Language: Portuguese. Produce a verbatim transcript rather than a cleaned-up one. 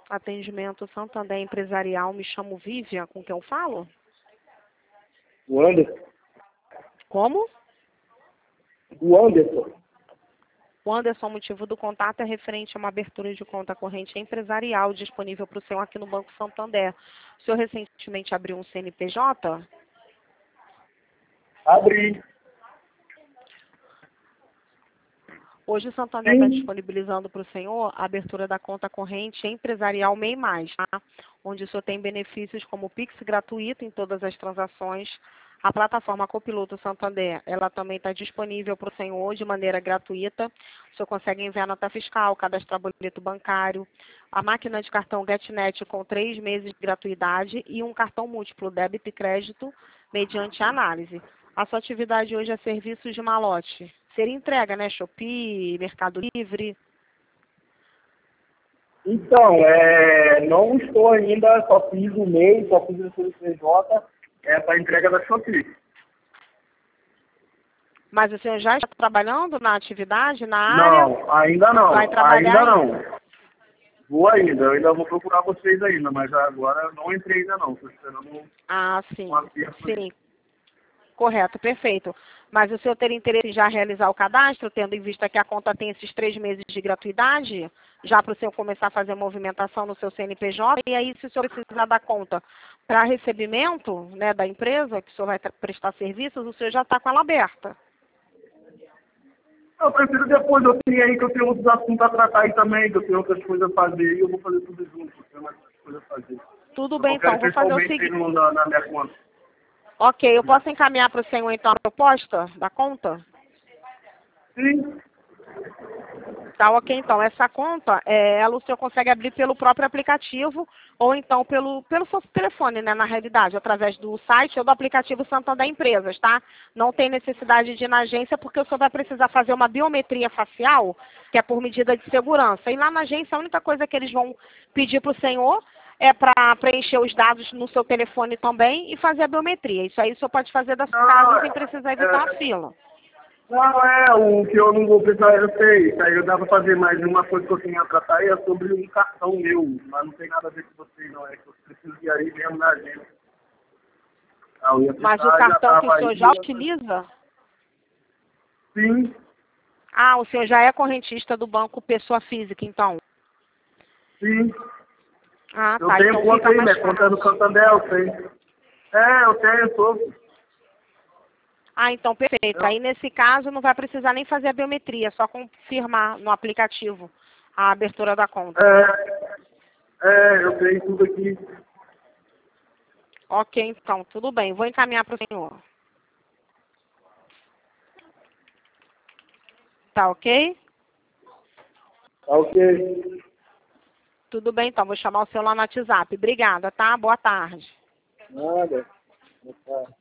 Atendimento Santander Empresarial, me chamo Vivian, com quem eu falo? O Anderson. Como? O Anderson. O Anderson, o motivo do contato é referente a uma abertura de conta corrente empresarial disponível para o senhor aqui no Banco Santander. O senhor recentemente abriu um C N P J? Abri. Hoje o Santander está Sim. disponibilizando para o senhor a abertura da conta corrente empresarial MEI Mais, tá? Onde o senhor tem benefícios como Pix gratuito em todas as transações. A plataforma Copiloto Santander, ela também está disponível para o senhor de maneira gratuita. O senhor consegue enviar nota fiscal, cadastrar boleto bancário, a máquina de cartão GetNet com três meses de gratuidade e um cartão múltiplo débito e crédito mediante análise. A sua atividade hoje é serviços de malote. Seria entrega, né? Shopee, Mercado Livre. Então, é, não estou ainda, só fiz o MEI, só fiz o C N P J, é para entrega da Shopee. Mas o senhor já está trabalhando na atividade, na área? Não, ainda não, Vai trabalhar ainda ainda? não. Vou ainda, eu ainda vou procurar vocês ainda, mas agora eu não entrei ainda não, estou esperando Ah, sim. um acerto. Sim. Correto, perfeito. Mas o senhor teria interesse em já realizar o cadastro, tendo em vista que a conta tem esses três meses de gratuidade, já para o senhor começar a fazer a movimentação no seu C N P J, e aí se o senhor precisar da conta para recebimento, né, da empresa, que o senhor vai prestar serviços, o senhor já está com ela aberta. Eu prefiro depois, eu tenho aí que eu tenho outros assuntos a tratar aí também, que eu tenho outras coisas a fazer, e eu vou fazer tudo junto, eu tenho mais coisas a fazer. Tudo Eu bem, não quero então, vou fazer o pessoalmente ir seguinte. no- na, na minha conta. Ok, eu posso encaminhar para o senhor, então, a proposta da conta? Sim, Tá, ok, então, essa conta, é, ela o senhor consegue abrir pelo próprio aplicativo ou então pelo, pelo seu telefone, né, na realidade, através do site ou do aplicativo Santander Empresas, tá? Não tem necessidade de ir na agência porque o senhor vai precisar fazer uma biometria facial, que é por medida de segurança. E lá na agência, a única coisa que eles vão pedir para o senhor é para preencher os dados no seu telefone também e fazer a biometria. Isso aí o senhor pode fazer da sua não, casa sem é, precisar evitar a é, fila. não, é, o que eu não vou precisar, eu sei, isso aí eu dá pra fazer, mas uma coisa que eu tenho a tratar é sobre um cartão meu, mas não tem nada a ver com vocês, não, é que eu preciso ir aí mesmo na agência. Ah, eu ia Mas o precisar, já cartão que o tava senhor aí. já utiliza? Sim, Ah, o senhor já é correntista do banco pessoa física, então? sim, Ah, eu tá. tenho Então conta fica aí, mais minha conta é no fácil. Santander, eu tenho. É, eu tenho, eu tô. Ah, então perfeito. Eu, Aí nesse caso não vai precisar nem fazer a biometria, é só confirmar no aplicativo a abertura da conta. é, é, eu tenho tudo aqui. Ok, então, tudo bem. Vou encaminhar para o senhor. Tá ok? Tá ok. Tudo bem, então. Vou chamar o senhor lá no WhatsApp. Obrigada, tá? Boa tarde. Nada. Tá.